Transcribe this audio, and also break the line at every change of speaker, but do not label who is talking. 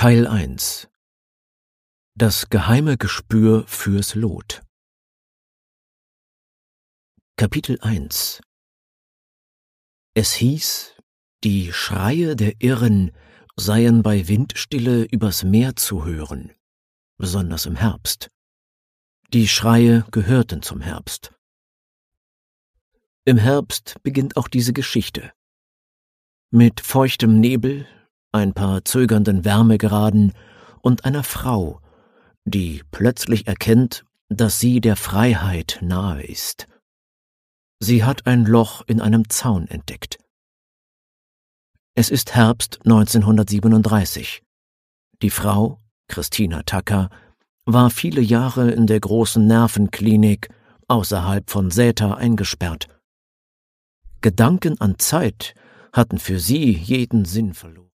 Teil 1 – Das geheime Gespür fürs Lot. Kapitel 1 – Es hieß, die Schreie der Irren seien bei Windstille übers Meer zu hören, besonders im Herbst. Die Schreie gehörten zum Herbst. Im Herbst beginnt auch diese Geschichte. Mit feuchtem Nebel, ein paar zögernden Wärmegraden und einer Frau, die plötzlich erkennt, dass sie der Freiheit nahe ist. Sie hat ein Loch in einem Zaun entdeckt. Es ist Herbst 1937. Die Frau, Christina Tucker, war viele Jahre in der großen Nervenklinik außerhalb von Säter eingesperrt. Gedanken an Zeit hatten für sie jeden Sinn verloren.